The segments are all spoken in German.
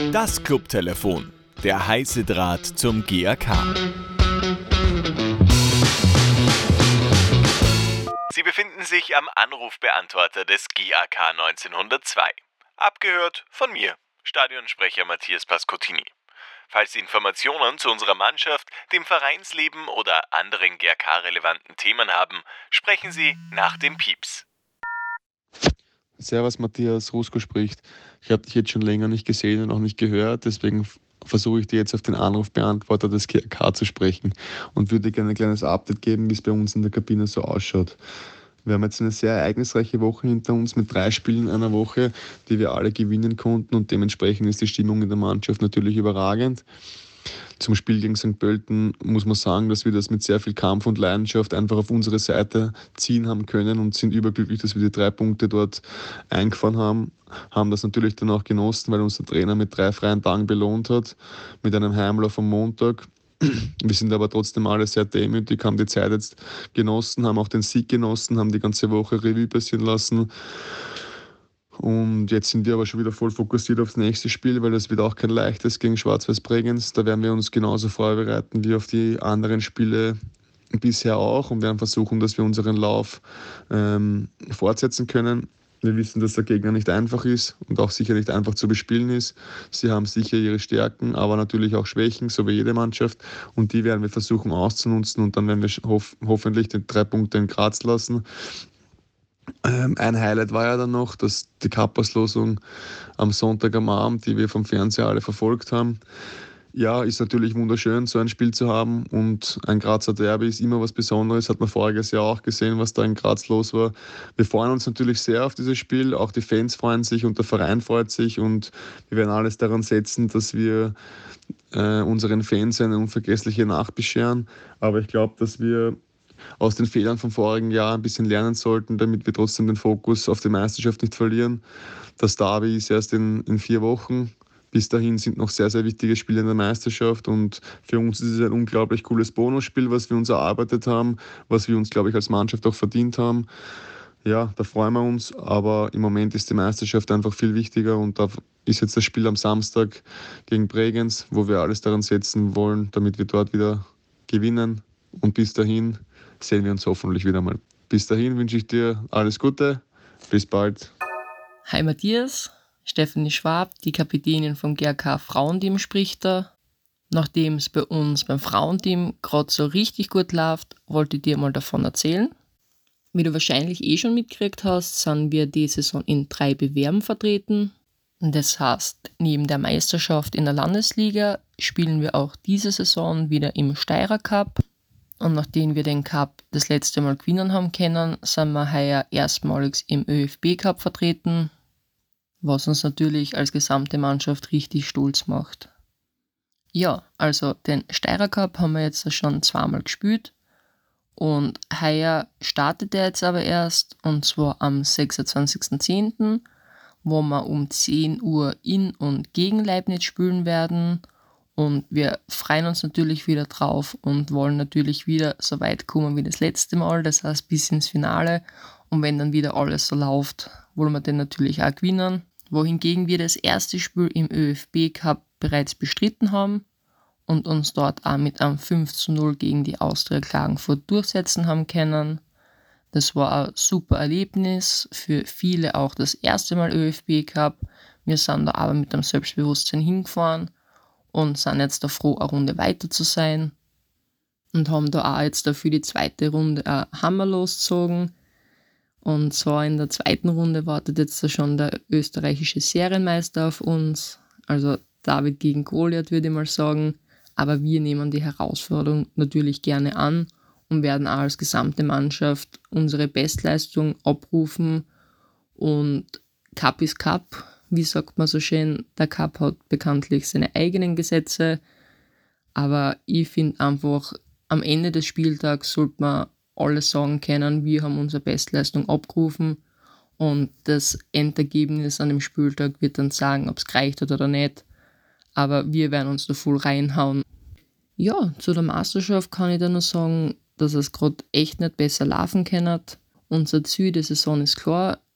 Das Clubtelefon, der heiße Draht zum GAK. Sie befinden sich am Anrufbeantworter des GAK 1902. Abgehört von mir, Stadionsprecher Matthias Pascottini. Falls Sie Informationen zu unserer Mannschaft, dem Vereinsleben oder anderen GAK-relevanten Themen haben, sprechen Sie nach dem Pieps. Servus Matthias, Rusko spricht. Ich habe dich jetzt schon länger nicht gesehen und auch nicht gehört, deswegen versuche ich dir jetzt auf den Anrufbeantworter des GAK zu sprechen und würde dir gerne ein kleines Update geben, wie es bei uns in der Kabine so ausschaut. Wir haben jetzt eine sehr ereignisreiche Woche hinter uns mit 3 Spielen in einer Woche, die wir alle gewinnen konnten, und dementsprechend ist die Stimmung in der Mannschaft natürlich überragend. Zum Spiel gegen St. Pölten muss man sagen, dass wir das mit sehr viel Kampf und Leidenschaft einfach auf unsere Seite ziehen haben können und sind überglücklich, dass wir die 3 Punkte dort eingefahren haben. Haben das natürlich dann auch genossen, weil uns der Trainer mit 3 freien Tagen belohnt hat, mit einem Heimlauf am Montag. Wir sind aber trotzdem alle sehr demütig, haben die Zeit jetzt genossen, haben auch den Sieg genossen, haben die ganze Woche Revue passieren lassen. Und jetzt sind wir aber schon wieder voll fokussiert aufs nächste Spiel, weil das wird auch kein leichtes gegen Schwarz-Weiß Bregenz. Da werden wir uns genauso vorbereiten wie auf die anderen Spiele bisher auch und werden versuchen, dass wir unseren Lauf fortsetzen können. Wir wissen, dass der Gegner nicht einfach ist und auch sicher nicht einfach zu bespielen ist. Sie haben sicher ihre Stärken, aber natürlich auch Schwächen, so wie jede Mannschaft. Und die werden wir versuchen auszunutzen, und dann werden wir hoffentlich die 3 Punkte in Graz lassen. Ein Highlight war ja dann noch, dass die Cup-Auslosung am Sonntag am Abend, die wir vom Fernseher alle verfolgt haben. Ja, ist natürlich wunderschön, so ein Spiel zu haben, und ein Grazer Derby ist immer was Besonderes, hat man voriges Jahr auch gesehen, was da in Graz los war. Wir freuen uns natürlich sehr auf dieses Spiel, auch die Fans freuen sich und der Verein freut sich, und wir werden alles daran setzen, dass wir unseren Fans eine unvergessliche Nacht bescheren. Aber ich glaube, dass wir aus den Fehlern vom vorigen Jahr ein bisschen lernen sollten, damit wir trotzdem den Fokus auf die Meisterschaft nicht verlieren. Das Derby ist erst in 4 Wochen. Bis dahin sind noch sehr, sehr wichtige Spiele in der Meisterschaft, und für uns ist es ein unglaublich cooles Bonusspiel, was wir uns erarbeitet haben, was wir uns, glaube ich, als Mannschaft auch verdient haben. Ja, da freuen wir uns, aber im Moment ist die Meisterschaft einfach viel wichtiger, und da ist jetzt das Spiel am Samstag gegen Bregenz, wo wir alles daran setzen wollen, damit wir dort wieder gewinnen, und bis dahin sehen wir uns hoffentlich wieder mal. Bis dahin wünsche ich dir alles Gute. Bis bald. Hi Matthias, Stephanie Schwab, die Kapitänin vom GAK Frauenteam, spricht da. Nachdem es bei uns beim Frauenteam gerade so richtig gut läuft, wollte ich dir mal davon erzählen. Wie du wahrscheinlich schon mitgekriegt hast, sind wir die Saison in 3 Bewerben vertreten. Das heißt, neben der Meisterschaft in der Landesliga spielen wir auch diese Saison wieder im Steirer Cup. Und nachdem wir den Cup das letzte Mal gewinnen haben können, sind wir heuer erstmalig im ÖFB Cup vertreten, was uns natürlich als gesamte Mannschaft richtig stolz macht. Ja, also den Steirer Cup haben wir jetzt schon 2-mal gespielt, und heuer startet er jetzt aber erst, und zwar am 26.10., wo wir um 10 Uhr in und gegen Leibniz spielen werden. Und wir freuen uns natürlich wieder drauf und wollen natürlich wieder so weit kommen wie das letzte Mal, das heißt bis ins Finale. Und wenn dann wieder alles so läuft, wollen wir den natürlich auch gewinnen. Wohingegen wir das erste Spiel im ÖFB Cup bereits bestritten haben und uns dort auch mit einem 5:0 gegen die Austria Klagenfurt durchsetzen haben können. Das war ein super Erlebnis, für viele auch das erste Mal ÖFB Cup. Wir sind da aber mit dem Selbstbewusstsein hingefahren und sind jetzt da froh, eine Runde weiter zu sein, und haben da auch jetzt für die zweite Runde ein Hammer losgezogen. Und zwar in der zweiten Runde wartet jetzt da schon der österreichische Serienmeister auf uns, also David gegen Goliath, würde ich mal sagen. Aber wir nehmen die Herausforderung natürlich gerne an und werden auch als gesamte Mannschaft unsere Bestleistung abrufen. Und Cup ist Cup, wie sagt man so schön, der Cup hat bekanntlich seine eigenen Gesetze, aber ich finde einfach, am Ende des Spieltags sollte man alles sagen können, wir haben unsere Bestleistung abgerufen, und das Endergebnis an dem Spieltag wird dann sagen, ob es gereicht hat oder nicht, aber wir werden uns da voll reinhauen. Ja, zu der Meisterschaft kann ich dann nur sagen, dass es gerade echt nicht besser laufen kann. Unser Ziel der Saison ist klar,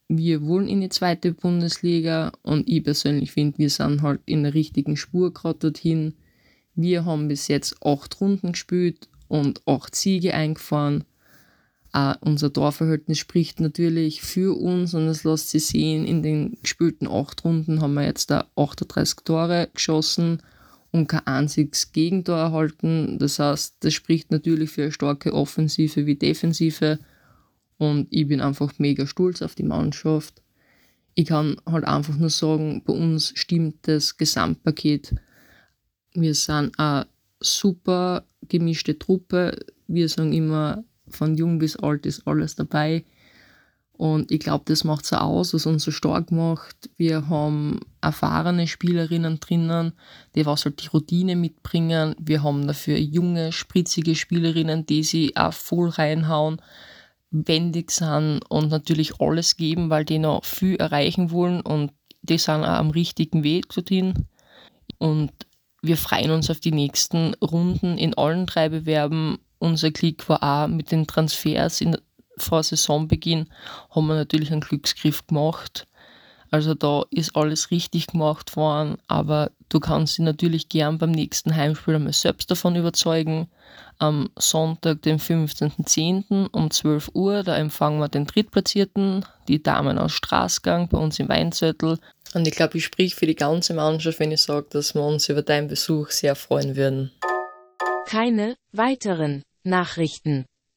Wir wollen in die 2. Bundesliga und ich persönlich finde, wir sind halt in der richtigen Spur gerade dorthin. Wir haben bis jetzt 8 Runden gespielt und 8 Siege eingefahren. Auch unser Torverhältnis spricht natürlich für uns und es lässt sich sehen, in den gespielten 8 Runden haben wir jetzt da 38 Tore geschossen und kein einziges Gegentor erhalten. Das heißt, das spricht natürlich für eine starke Offensive wie Defensive und ich bin einfach mega stolz auf die Mannschaft. Ich kann halt einfach nur sagen, bei uns stimmt das Gesamtpaket. Wir sind eine super gemischte Truppe. Wir sagen immer, von jung bis alt ist alles dabei. Und ich glaube, das macht es aus, was uns so stark macht. Wir haben erfahrene Spielerinnen drinnen, die was halt die Routine mitbringen. Wir haben dafür junge, spritzige Spielerinnen, die sich auch voll reinhauen, wendig sind und natürlich alles geben, weil die noch viel erreichen wollen und die sind auch am richtigen Weg dorthin. Und wir freuen uns auf die nächsten Runden in allen 3 Bewerben. Unser Klick war auch mit den Transfers vor Saisonbeginn, haben wir natürlich einen Glücksgriff gemacht. Also da ist alles richtig gemacht worden, aber du kannst dich natürlich gern beim nächsten Heimspiel einmal selbst davon überzeugen. Am Sonntag, den 15.10. um 12 Uhr, da empfangen wir den Drittplatzierten, die Damen aus Straßgang bei uns im Weinzettel. Und ich glaube, ich sprich für die ganze Mannschaft, wenn ich sage, dass wir uns über deinen Besuch sehr freuen würden. Keine weiteren Nachrichten.